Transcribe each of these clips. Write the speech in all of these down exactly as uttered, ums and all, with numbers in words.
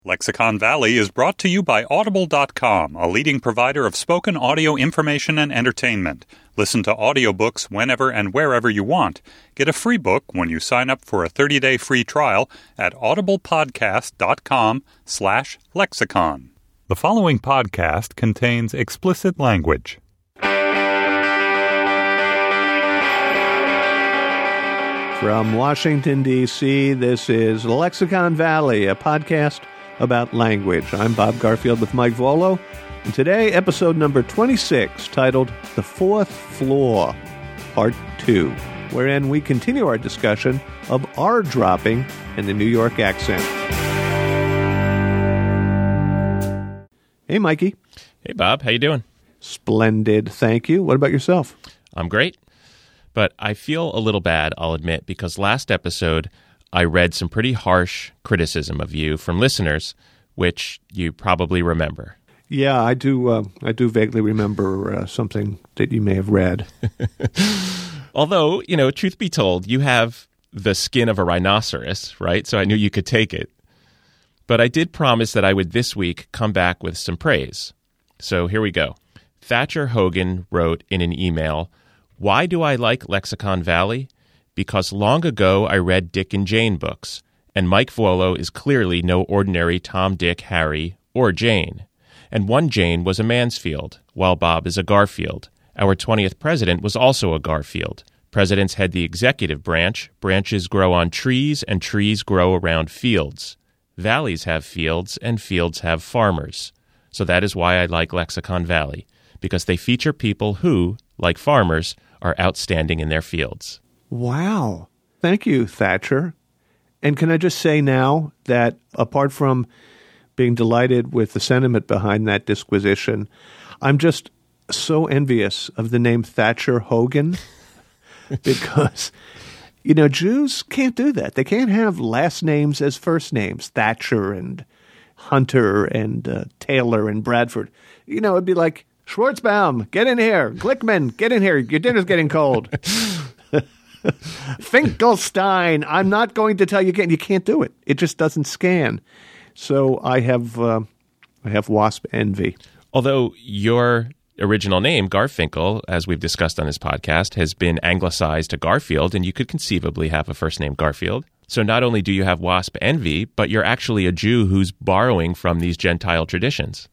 Lexicon Valley is brought to you by Audible dot com, a leading provider of spoken audio information and entertainment. Listen to audiobooks whenever and wherever you want. Get a free book when you sign up for a thirty-day free trial at audiblepodcast.com slash lexicon. The following podcast contains explicit language. From Washington, D C, this is Lexicon Valley, a podcast about language. I'm Bob Garfield with Mike Volo, and today, episode number twenty-six, titled The Fourth Floor, Part two, wherein we continue our discussion of R-dropping in the New York accent. Hey, Mikey. Hey, Bob. How you doing? Splendid, thank you. What about yourself? I'm great, but I feel a little bad, I'll admit, because last episode I read some pretty harsh criticism of you from listeners, which you probably remember. Yeah, I do. Uh, I do vaguely remember uh, something that you may have read. Although, you know, truth be told, you have the skin of a rhinoceros, right? So I knew you could take it. But I did promise that I would this week come back with some praise. So here we go. Thatcher Hogan wrote in an email, "Why do I like Lexicon Valley? Because long ago I read Dick and Jane books, and Mike Volo is clearly no ordinary Tom, Dick, Harry, or Jane. And one Jane was a Mansfield, while Bob is a Garfield. Our twentieth president was also a Garfield. Presidents head the executive branch. Branches grow on trees, and trees grow around fields. Valleys have fields, and fields have farmers. So that is why I like Lexicon Valley, because they feature people who, like farmers, are outstanding in their fields." Wow. Thank you, Thatcher. And can I just say now that apart from being delighted with the sentiment behind that disquisition, I'm just so envious of the name Thatcher Hogan because, you know, Jews can't do that. They can't have last names as first names, Thatcher and Hunter and uh, Taylor and Bradford. You know, it'd be like, Schwartzbaum, get in here. Glickman, get in here. Your dinner's getting cold. Finkelstein, I'm not going to tell you again. You can't do it. It just doesn't scan. So I have uh, I have WASP envy. Although your original name, Garfinkel, as we've discussed on this podcast, has been anglicized to Garfield, and you could conceivably have a first name Garfield. So not only do you have WASP envy, but you're actually a Jew who's borrowing from these Gentile traditions.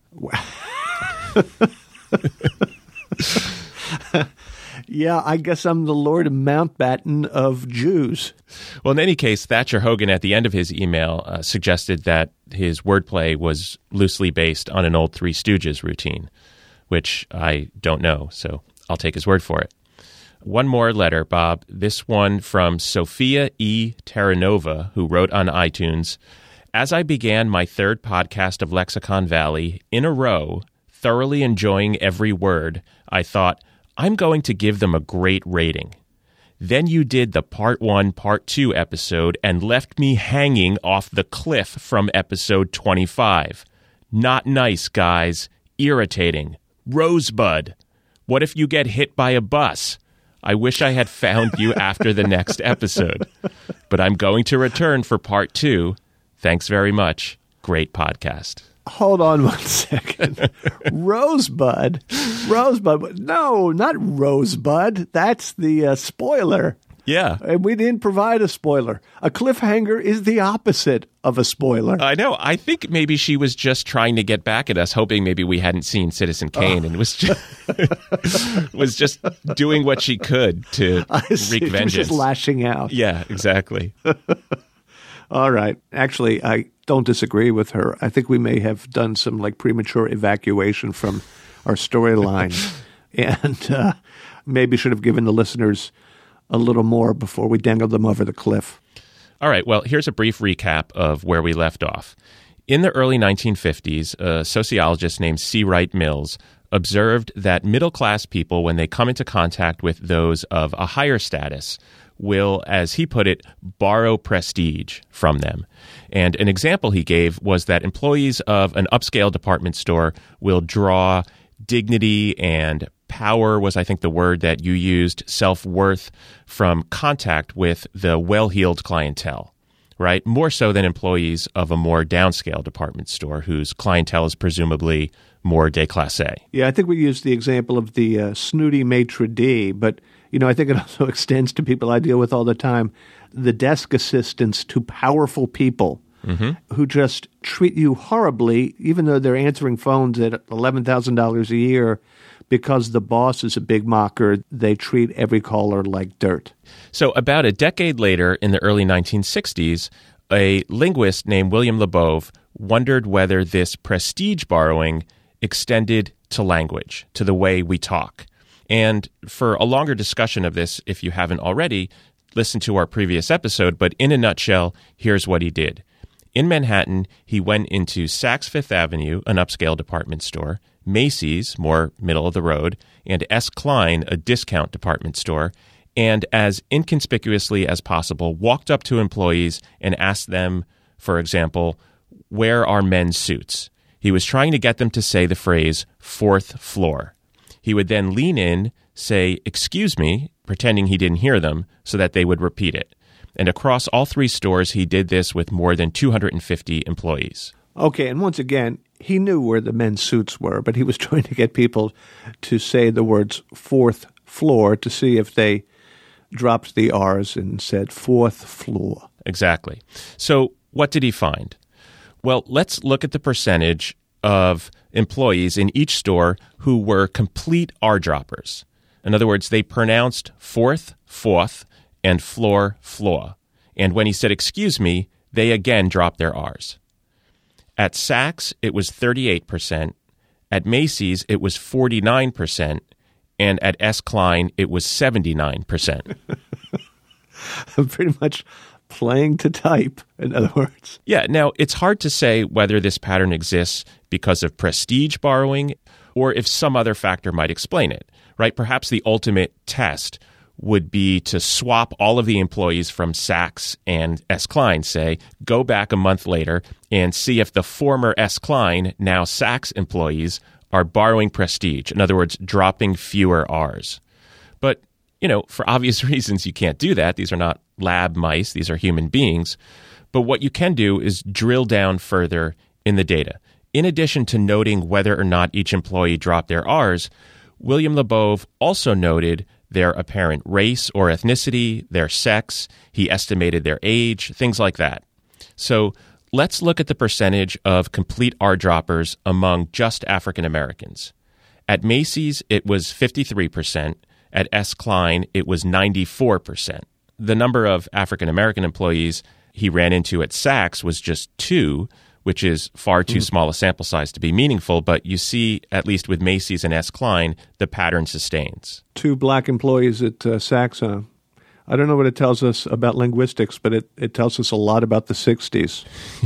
Yeah, I guess I'm the Lord Mountbatten of Jews. Well, in any case, Thatcher Hogan at the end of his email uh, suggested that his wordplay was loosely based on an old Three Stooges routine, which I don't know, so I'll take his word for it. One more letter, Bob. This one from Sophia E. Terranova, who wrote on iTunes, "As I began my third podcast of Lexicon Valley in a row, thoroughly enjoying every word, I thought, I'm going to give them a great rating. Then you did the part one, part two episode and left me hanging off the cliff from episode twenty-five. Not nice, guys. Irritating. Rosebud. What if you get hit by a bus? I wish I had found you after the next episode. But I'm going to return for part two. Thanks very much. Great podcast." Hold on one second. Rosebud? Rosebud? No, not Rosebud. That's the uh, spoiler. Yeah. And we didn't provide a spoiler. A cliffhanger is the opposite of a spoiler. I know. I think maybe she was just trying to get back at us, hoping maybe we hadn't seen Citizen Kane, oh. and was just, was just doing what she could to wreak vengeance. Just lashing out. Yeah, exactly. All right. Actually, I don't disagree with her. I think we may have done some like premature evacuation from our storyline and uh, maybe should have given the listeners a little more before we dangled them over the cliff. All right. Well, here's a brief recap of where we left off. In the early nineteen fifties, a sociologist named C. Wright Mills observed that middle-class people, when they come into contact with those of a higher status, will, as he put it, borrow prestige from them. And an example he gave was that employees of an upscale department store will draw dignity and power was, I think, the word that you used, self-worth, from contact with the well-heeled clientele. right? More so than employees of a more downscale department store whose clientele is presumably more déclassé. Yeah, I think we used the example of the uh, snooty maitre d', but, you know, I think it also extends to people I deal with all the time, the desk assistants to powerful people mm-hmm. who just treat you horribly, even though they're answering phones at eleven thousand dollars a year. Because the boss is a big mocker, they treat every caller like dirt. So about a decade later, in the early nineteen sixties, a linguist named William Labov wondered whether this prestige borrowing extended to language, to the way we talk. And for a longer discussion of this, if you haven't already, listen to our previous episode. But in a nutshell, here's what he did. In Manhattan, he went into Saks Fifth Avenue, an upscale department store, Macy's, more middle of the road, and S. Klein, a discount department store, and as inconspicuously as possible, walked up to employees and asked them, for example, where are men's suits? He was trying to get them to say the phrase, fourth floor. He would then lean in, say, excuse me, pretending he didn't hear them, so that they would repeat it. And across all three stores, he did this with more than two hundred fifty employees. Okay, and once again, he knew where the men's suits were, but he was trying to get people to say the words fourth floor to see if they dropped the R's and said fourth floor. Exactly. So what did he find? Well, let's look at the percentage of employees in each store who were complete R-droppers. In other words, they pronounced fourth, fourth, and floor, floor. And when he said, excuse me, they again dropped their R's. At Saks, it was thirty-eight percent. At Macy's, it was forty-nine percent. And at S. Klein, it was seventy-nine percent. Pretty much playing to type, in other words. Yeah. Now, it's hard to say whether this pattern exists because of prestige borrowing or if some other factor might explain it, right? Perhaps the ultimate test would be to swap all of the employees from Saks and S. Klein, say, go back a month later and see if the former S. Klein, now Saks employees, are borrowing prestige. In other words, dropping fewer R's. But, you know, for obvious reasons, you can't do that. These are not lab mice. These are human beings. But what you can do is drill down further in the data. In addition to noting whether or not each employee dropped their R's, William Labov also noted their apparent race or ethnicity, their sex. He estimated their age, things like that. So let's look at the percentage of complete R-droppers among just African Americans. At Macy's, it was fifty-three percent. At S. Klein, it was ninety-four percent. The number of African American employees he ran into at Saks was just two, which is far too mm. small a sample size to be meaningful, but you see, at least with Macy's and S. Klein, the pattern sustains. Two black employees at uh, Saks. Uh, I don't know what it tells us about linguistics, but it, it tells us a lot about the sixties.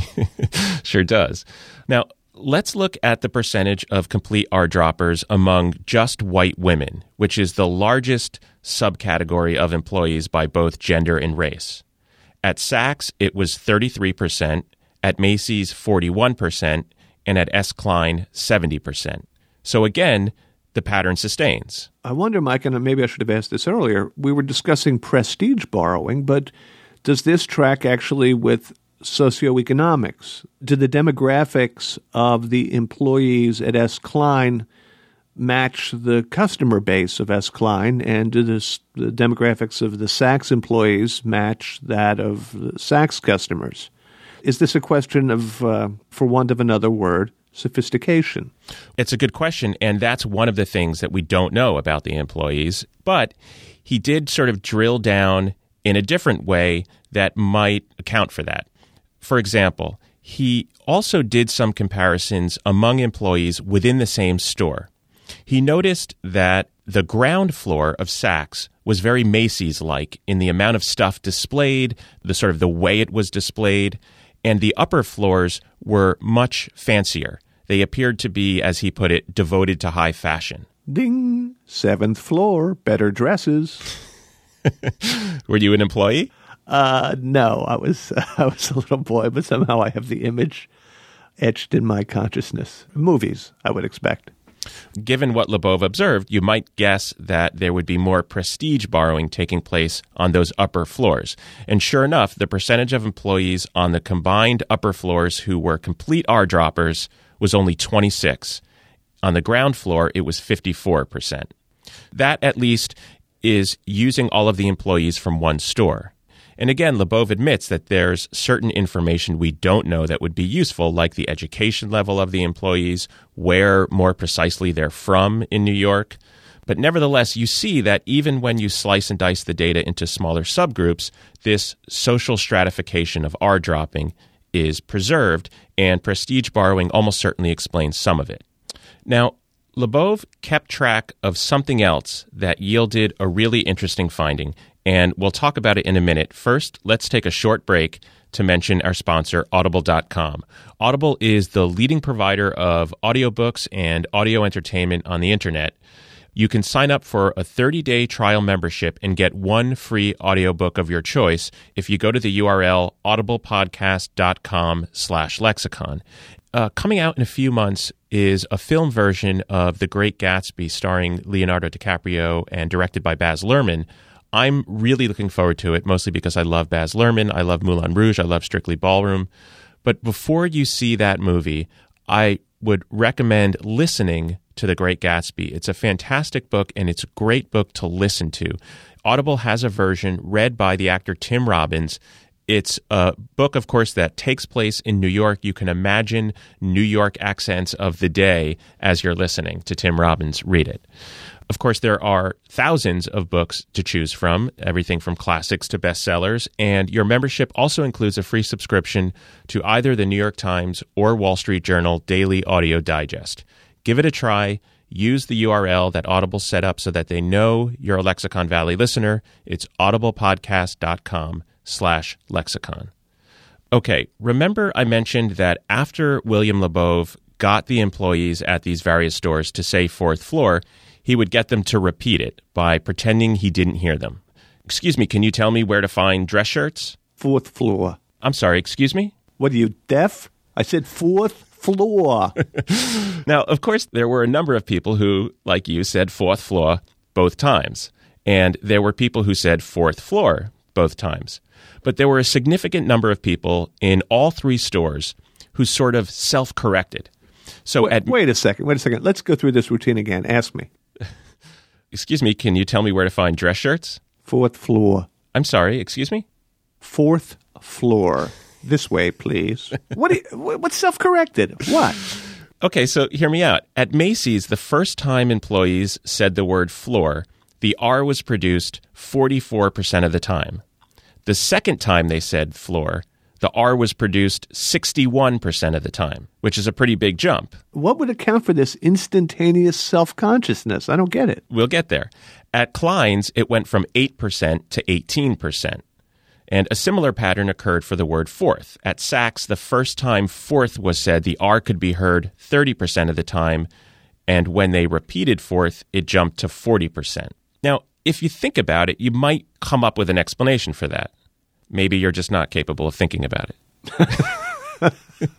Sure does. Now, let's look at the percentage of complete R-droppers among just white women, which is the largest subcategory of employees by both gender and race. At Saks, it was thirty-three percent. At Macy's, forty-one percent, and at S. Klein, seventy percent. So again, the pattern sustains. I wonder, Mike, and maybe I should have asked this earlier, we were discussing prestige borrowing, but does this track actually with socioeconomics? Do the demographics of the employees at S. Klein match the customer base of S. Klein, and do this, the demographics of the Saks employees match that of the Saks customers? Is this a question of, uh, for want of another word, sophistication? It's a good question, and that's one of the things that we don't know about the employees. But he did sort of drill down in a different way that might account for that. For example, he also did some comparisons among employees within the same store. He noticed that the ground floor of Saks was very Macy's-like in the amount of stuff displayed, the sort of the way it was displayed, and the upper floors were much fancier. They appeared to be, as he put it, devoted to high fashion. Ding! Seventh floor, better dresses. Were you an employee? Uh, no, I was uh, I was a little boy, but somehow I have the image etched in my consciousness. Movies, I would expect. Given what Labov observed, you might guess that there would be more prestige borrowing taking place on those upper floors. And sure enough, the percentage of employees on the combined upper floors who were complete R-droppers was only twenty-six. On the ground floor, it was fifty-four percent. That, at least, is using all of the employees from one store. And again, Labov admits that there's certain information we don't know that would be useful, like the education level of the employees, where more precisely they're from in New York. But nevertheless, you see that even when you slice and dice the data into smaller subgroups, this social stratification of R-dropping is preserved, and prestige borrowing almost certainly explains some of it. Now, Labov kept track of something else that yielded a really interesting finding, and we'll talk about it in a minute. First, let's take a short break to mention our sponsor, Audible dot com. Audible is the leading provider of audiobooks and audio entertainment on the internet. You can sign up for a thirty-day trial membership and get one free audiobook of your choice if you go to the U R L audiblepodcast.com slash lexicon. Uh, coming out in a few months is a film version of The Great Gatsby starring Leonardo DiCaprio and directed by Baz Luhrmann. I'm really looking forward to it, mostly because I love Baz Luhrmann, I love Moulin Rouge, I love Strictly Ballroom. But before you see that movie, I would recommend listening to The Great Gatsby. It's a fantastic book, and it's a great book to listen to. Audible has a version read by the actor Tim Robbins. It's a book, of course, that takes place in New York. You can imagine New York accents of the day as you're listening to Tim Robbins read it. Of course, there are thousands of books to choose from, everything from classics to bestsellers, and your membership also includes a free subscription to either the New York Times or Wall Street Journal Daily Audio Digest. Give it a try. Use the U R L that Audible set up so that they know you're a Lexicon Valley listener. It's audiblepodcast.com slash lexicon. Okay, remember I mentioned that after William Labov got the employees at these various stores to say fourth floor, he would get them to repeat it by pretending he didn't hear them. Excuse me, can you tell me where to find dress shirts? Fourth floor. I'm sorry, excuse me? What are you, deaf? I said fourth floor. Now, of course, there were a number of people who, like you, said fourth floor both times. And there were people who said fourth floor both times. But there were a significant number of people in all three stores who sort of self-corrected. So wait, at wait a second, wait a second. Let's go through this routine again. Ask me. Excuse me, can you tell me where to find dress shirts? Fourth floor. I'm sorry, excuse me? Fourth floor. This way, please. What? Do you, what's self-corrected? What? Okay, so hear me out. At Macy's, the first time employees said the word floor, the R was produced forty-four percent of the time. The second time they said floor, the R was produced sixty-one percent of the time, which is a pretty big jump. What would account for this instantaneous self-consciousness? I don't get it. We'll get there. At Klein's, it went from eight percent to eighteen percent. And a similar pattern occurred for the word fourth. At Saks, the first time fourth was said, the R could be heard thirty percent of the time. And when they repeated fourth, it jumped to forty percent. Now, if you think about it, you might come up with an explanation for that. Maybe you're just not capable of thinking about it.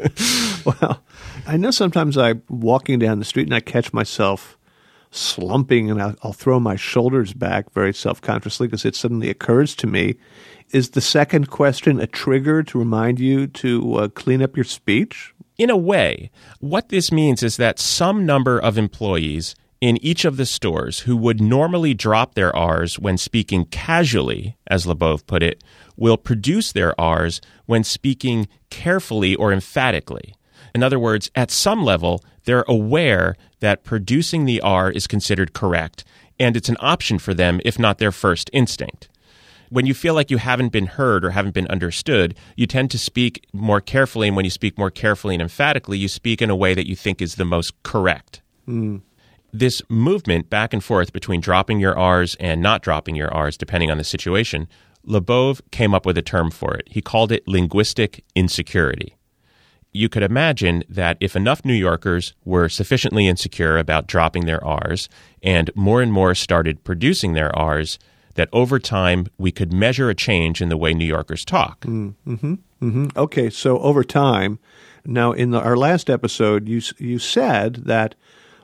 Well, I know sometimes I'm walking down the street and I catch myself slumping and I'll, I'll throw my shoulders back very self-consciously because it suddenly occurs to me. Is the second question a trigger to remind you to uh, clean up your speech? In a way, what this means is that some number of employees in each of the stores who would normally drop their R's when speaking casually, as Labov put it, will produce their R's when speaking carefully or emphatically. In other words, at some level, they're aware that producing the R is considered correct, and it's an option for them, if not their first instinct. When you feel like you haven't been heard or haven't been understood, you tend to speak more carefully, and when you speak more carefully and emphatically, you speak in a way that you think is the most correct. Mm. This movement back and forth between dropping your R's and not dropping your R's, depending on the situation, Labov came up with a term for it. He called it linguistic insecurity. You could imagine that if enough New Yorkers were sufficiently insecure about dropping their R's and more and more started producing their R's, that over time we could measure a change in the way New Yorkers talk. Mm-hmm. Mm-hmm. Okay, so over time, now in the, our last episode, you you said that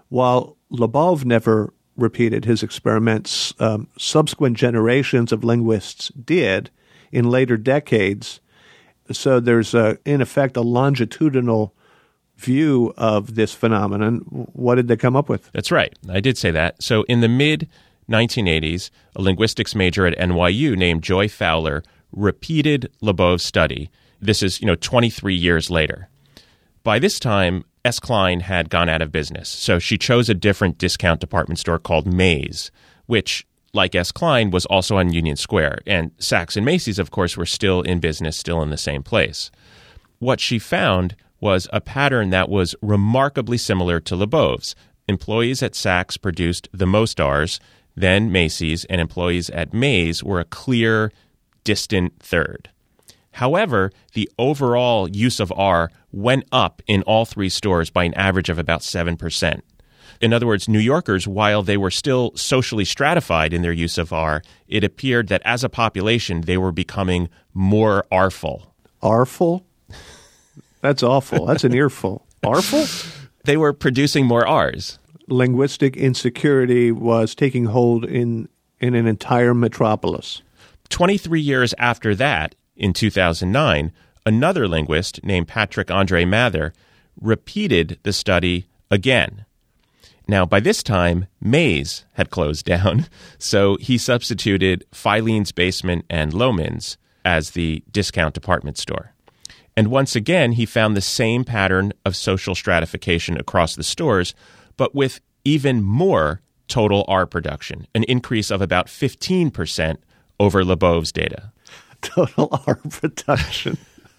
While Lobov never repeated his experiments, um, subsequent generations of linguists did in later decades. So there's, a, in effect, a longitudinal view of this phenomenon. What did they come up with? That's right. I did say that. So in the mid nineteen eighties, a linguistics major at N Y U named Joy Fowler repeated Lobov's study. This is, you know, twenty-three years later. By this time, S. Klein had gone out of business, so she chose a different discount department store called Mays, which, like S. Klein, was also on Union Square. And Saks and Macy's, of course, were still in business, still in the same place. What she found was a pattern that was remarkably similar to Lobov's. Employees at Saks produced the most R's, then Macy's, and employees at Mays were a clear, distant third. However, the overall use of R went up in all three stores by an average of about seven percent. In other words, New Yorkers, while they were still socially stratified in their use of R, it appeared that as a population, they were becoming more R-ful. R-ful? That's awful. That's an earful. R-ful? They were producing more R's. Linguistic insecurity was taking hold in, in an entire metropolis. twenty-three years after that, in two thousand nine, another linguist named Patrick Andre Mather repeated the study again. Now, by this time, Mays had closed down, so he substituted Filene's Basement and Lohman's as the discount department store. And once again, he found the same pattern of social stratification across the stores, but with even more total R production, an increase of about fifteen percent over Lobov's data. Total R production.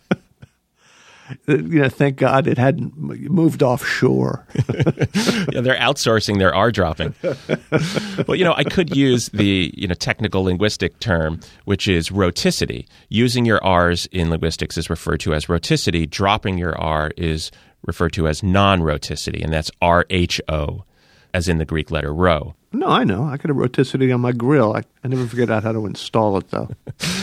You know, thank God it hadn't moved offshore. Yeah, they're outsourcing their R dropping. Well, you know, I could use the, you know, technical linguistic term, which is rhoticity. Using your R's in linguistics is referred to as rhoticity. Dropping your R is referred to as non-rhoticity, and that's R H O, as in the Greek letter rho. No, I know. I got a rhoticity on my grill. I, I never figured out how to install it, though.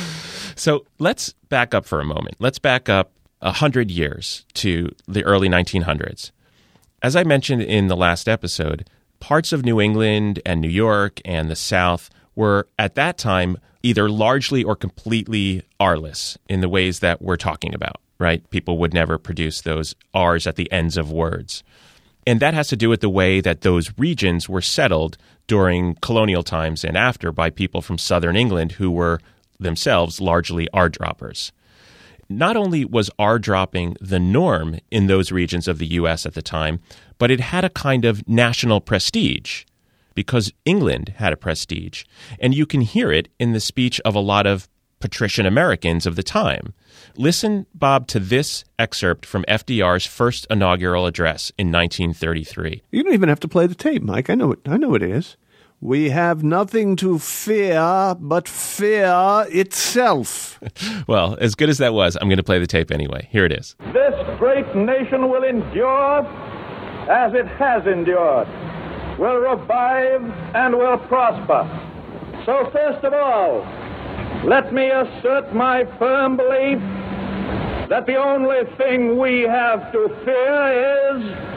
So let's back up for a moment. Let's back up one hundred years to the early nineteen hundreds. As I mentioned in the last episode, parts of New England and New York and the South were, at that time, either largely or completely R-less in the ways that we're talking about, right? People would never produce those R's at the ends of words. And that has to do with the way that those regions were settled during colonial times and after by people from southern England who were themselves largely R-droppers. Not only was R-dropping the norm in those regions of the U S at the time, but it had a kind of national prestige because England had a prestige. And you can hear it in the speech of a lot of patrician Americans of the time. Listen, Bob, to this excerpt from F D R's first inaugural address in nineteen thirty-three. You don't even have to play the tape, Mike. I know it. I know it is. We have nothing to fear but fear itself. Well, as good as that was, I'm going to play the tape anyway. Here it is. This great nation will endure as it has endured, will revive and will prosper. So first of all, let me assert my firm belief that the only thing we have to fear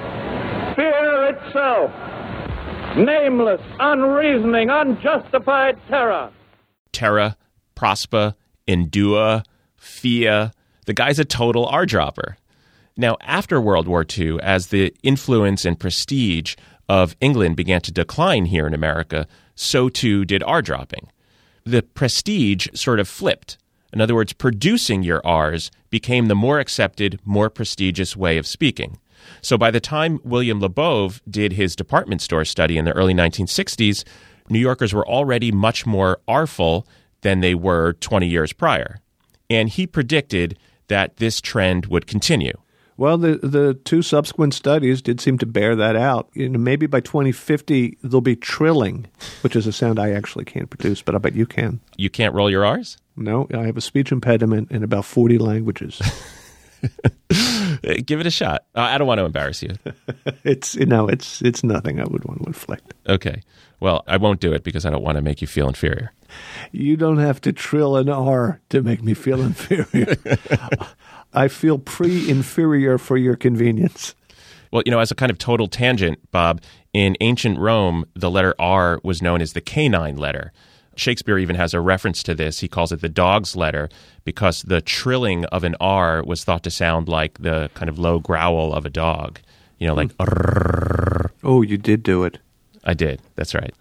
is fear itself. Nameless, unreasoning, unjustified terror. Terror, prosper, endure, fear. The guy's a total R-dropper. Now, after World War Two, as the influence and prestige of England began to decline here in America, so too did R-dropping. The prestige sort of flipped. In other words, producing your R's became the more accepted, more prestigious way of speaking. So by the time William Lobov did his department store study in the early nineteen sixties, New Yorkers were already much more R-ful than they were twenty years prior. And he predicted that this trend would continue. Well, the the two subsequent studies did seem to bear that out. You know, maybe by twenty fifty, there'll be trilling, which is a sound I actually can't produce, but I bet you can. You can't roll your R's? No, I have a speech impediment in about forty languages. Give it a shot. Uh, I don't want to embarrass you. It's no, it's it's nothing I would want to inflict. Okay. Well, I won't do it because I don't want to make you feel inferior. You don't have to trill an R to make me feel inferior. I feel pre-inferior for your convenience. Well, you know, as a kind of total tangent, Bob, In ancient Rome, the letter R was known as the canine letter. Shakespeare even has a reference to this. He calls it the dog's letter because the trilling of an R was thought to sound like the kind of low growl of a dog. You know, like... Mm. Oh, you did do it. I did. That's right.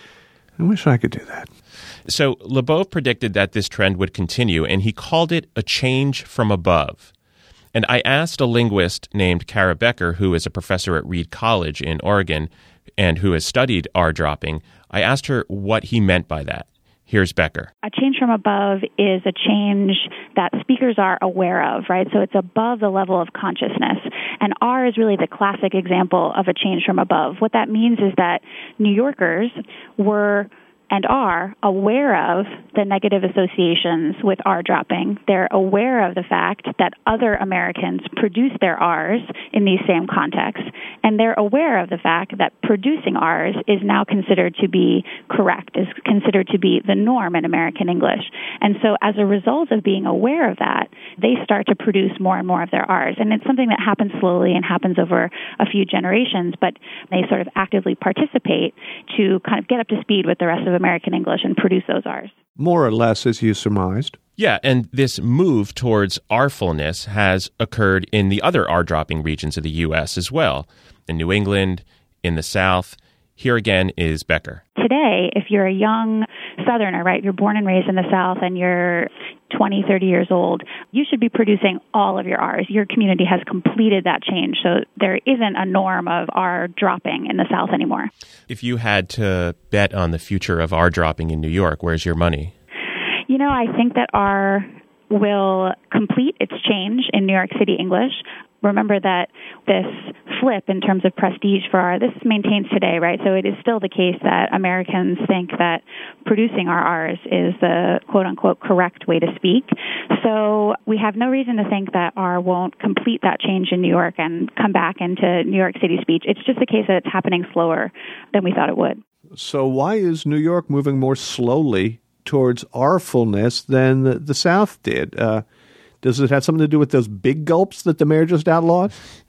I wish I could do that. So Leboeuf predicted that this trend would continue, and he called it a change from above. And I asked a linguist named Kara Becker, who is a professor at Reed College in Oregon and who has studied R-dropping, I asked her what he meant by that. Here's Becker. A change from above is a change that speakers are aware of, right? So it's above the level of consciousness. And R is really the classic example of a change from above. What that means is that New Yorkers were and are aware of the negative associations with R dropping. They're aware of the fact that other Americans produce their R's in these same contexts, and they're aware of the fact that producing R's is now considered to be correct, is considered to be the norm in American English. And so as a result of being aware of that, they start to produce more and more of their R's. And it's something that happens slowly and happens over a few generations, but they sort of actively participate to kind of get up to speed with the rest of American English and produce those R's. More or less, as you surmised. Yeah, and this move towards R-fulness has occurred in the other R-dropping regions of the U S as well, in New England, in the South. Here again is Becker. Today, if you're a young Southerner, right, you're born and raised in the South and you're twenty, thirty years old, you should be producing all of your R's. Your community has completed that change, so there isn't a norm of R dropping in the South anymore. If you had to bet on the future of R dropping in New York, where's your money? You know, I think that R will complete its change in New York City English. Remember that this flip in terms of prestige for R, this maintains today, right? So it is still the case that Americans think that producing our R's is the quote-unquote correct way to speak. So we have no reason to think that R won't complete that change in New York and come back into New York City speech. It's just the case that it's happening slower than we thought it would. So why is New York moving more slowly towards R-fulness than the, the South did? Uh, does it have something to do with those big gulps that the mayor just outlawed?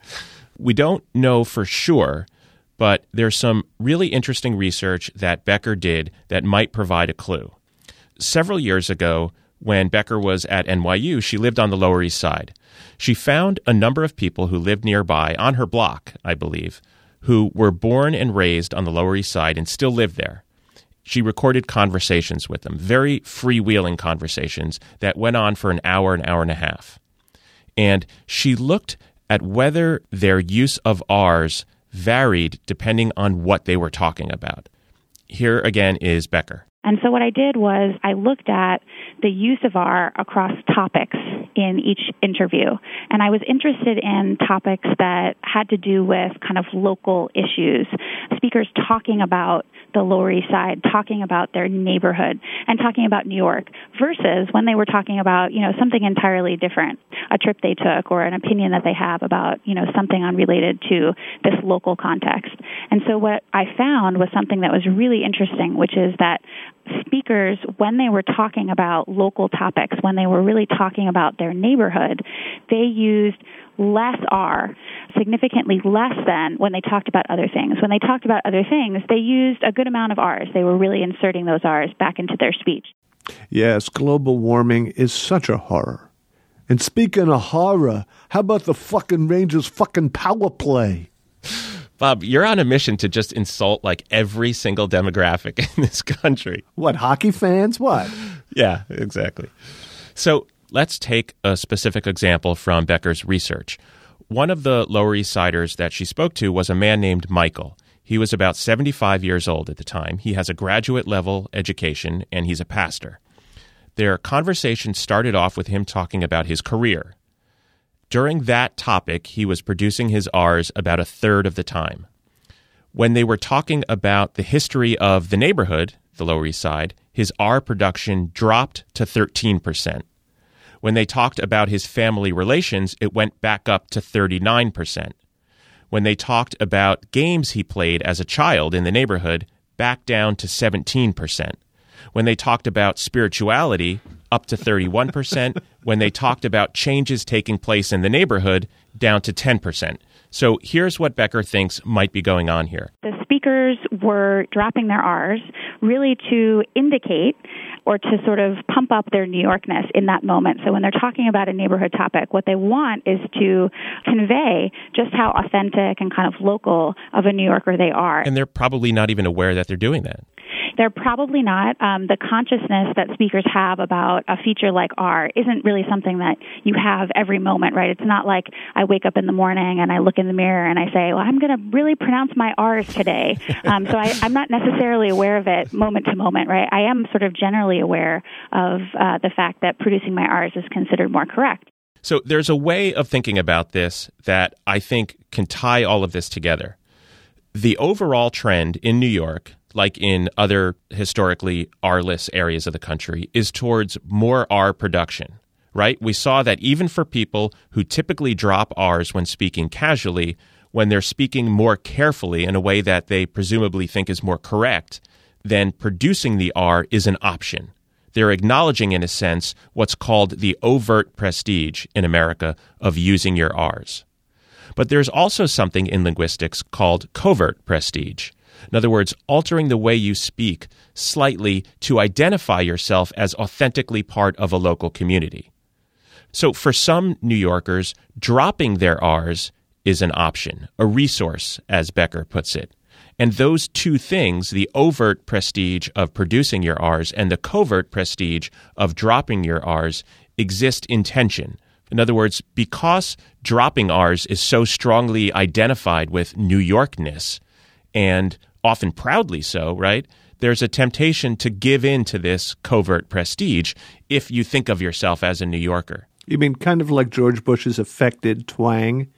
We don't know for sure, but there's some really interesting research that Becker did that might provide a clue. Several years ago, when Becker was at N Y U, she lived on the Lower East Side. She found a number of people who lived nearby, on her block, I believe, who were born and raised on the Lower East Side and still live there. She recorded conversations with them, very freewheeling conversations that went on for an hour, an hour and a half. And she looked at whether their use of R's varied depending on what they were talking about. Here again is Becker. And so what I did was I looked at the use of R across topics in each interview. And I was interested in topics that had to do with kind of local issues. Speakers talking about the Lower East Side, talking about their neighborhood, and talking about New York, versus when they were talking about, you know, something entirely different, a trip they took or an opinion that they have about, you know, something unrelated to this local context. And so what I found was something that was really interesting, which is that speakers, when they were talking about local topics, when they were really talking about their neighborhood, they used less R, significantly less than when they talked about other things. When they talked about other things, they used a good amount of R's. They were really inserting those R's back into their speech. Yes, global warming is such a horror. And speaking of horror, how about the fucking Rangers fucking power play? Bob, you're on a mission to just insult like every single demographic in this country. What, hockey fans? What? Yeah, exactly. So let's take a specific example from Becker's research. One of the Lower East Siders that she spoke to was a man named Michael. He was about seventy-five years old at the time. He has a graduate-level education, and he's a pastor. Their conversation started off with him talking about his career. During that topic, he was producing his R's about a third of the time. When they were talking about the history of the neighborhood, the Lower East Side, his R production dropped to thirteen percent. When they talked about his family relations, it went back up to thirty-nine percent. When they talked about games he played as a child in the neighborhood, back down to seventeen percent. When they talked about spirituality, up to thirty-one percent. When they talked about changes taking place in the neighborhood, down to ten percent. So here's what Becker thinks might be going on here. The speaker speakers were dropping their R's really to indicate or to sort of pump up their New Yorkness in that moment. So when they're talking about a neighborhood topic, what they want is to convey just how authentic and kind of local of a New Yorker they are. And they're probably not even aware that they're doing that. They're probably not. Um, the consciousness that speakers have about a feature like R isn't really something that you have every moment, right? It's not like I wake up in the morning and I look in the mirror and I say, well, I'm going to really pronounce my R's today. Um, so I, I'm not necessarily aware of it moment to moment, right? I am sort of generally aware of uh, the fact that producing my R's is considered more correct. So there's a way of thinking about this that I think can tie all of this together. The overall trend in New York, like in other historically R-less areas of the country, is towards more R production, right? We saw that even for people who typically drop R's when speaking casually, when they're speaking more carefully in a way that they presumably think is more correct, then producing the R is an option. They're acknowledging, in a sense, what's called the overt prestige in America of using your R's. But there's also something in linguistics called covert prestige. In other words, altering the way you speak slightly to identify yourself as authentically part of a local community. So for some New Yorkers, dropping their R's is an option, a resource, as Becker puts it. And those two things, the overt prestige of producing your R's and the covert prestige of dropping your R's, exist in tension. In other words, because dropping R's is so strongly identified with New Yorkness, and often proudly so, right? There's a temptation to give in to this covert prestige if you think of yourself as a New Yorker. You mean kind of like George Bush's affected twang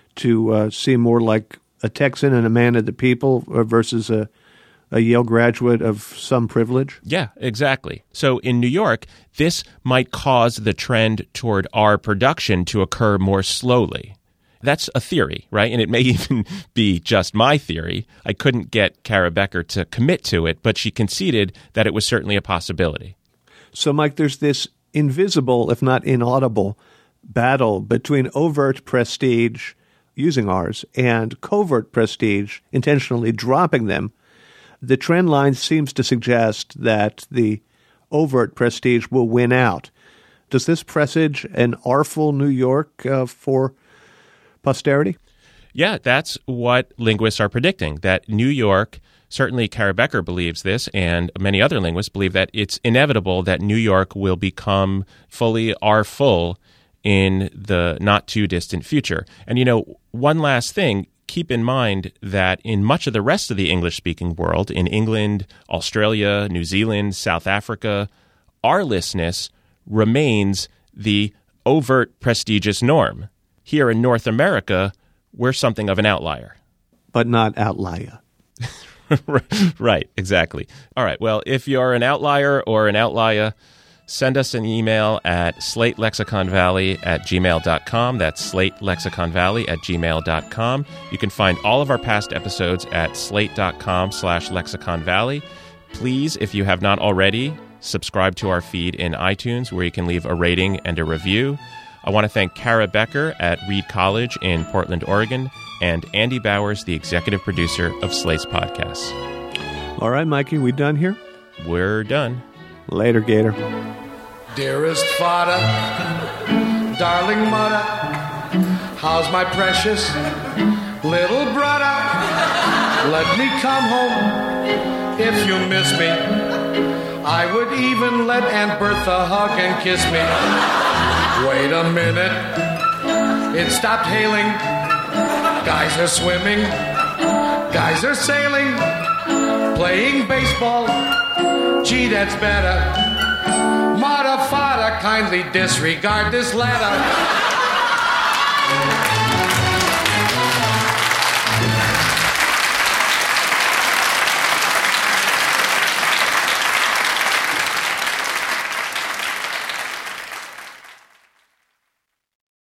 to uh, seem more like a Texan and a man of the people versus a, a Yale graduate of some privilege? Yeah, exactly. So in New York, this might cause the trend toward R production to occur more slowly. That's a theory, right? And it may even be just my theory. I couldn't get Kara Becker to commit to it, but she conceded that it was certainly a possibility. So, Mike, there's this invisible, if not inaudible, battle between overt prestige, using R's, and covert prestige, intentionally dropping them. The trend line seems to suggest that the overt prestige will win out. Does this presage an R-ful New York uh, for posterity? Yeah, that's what linguists are predicting, that New York, certainly Kara Becker believes this, and many other linguists believe that it's inevitable that New York will become fully R-full in the not-too-distant future. And, you know, one last thing, keep in mind that in much of the rest of the English-speaking world, in England, Australia, New Zealand, South Africa, R-lessness remains the overt prestigious norm. Here in North America, we're something of an outlier. But not outlier. Right, exactly. All right, well, if you're an outlier or an outlier, send us an email at slatelexiconvalley at gmail dot com. That's slatelexiconvalley at gmail dot com. You can find all of our past episodes at slate.com slash lexiconvalley. Please, if you have not already, subscribe to our feed in iTunes, where you can leave a rating and a review. I want to thank Kara Becker at Reed College in Portland, Oregon, and Andy Bowers, the executive producer of Slate's podcasts. All right, Mikey, we done here? We're done. Later, Gator. Dearest father, darling mother, how's my precious little brother? Let me come home if you miss me. I would even let Aunt Bertha hug and kiss me. Wait a minute, it stopped hailing. Guys are swimming, guys are sailing, playing baseball. Gee, that's better. Mata fata, kindly disregard this letter.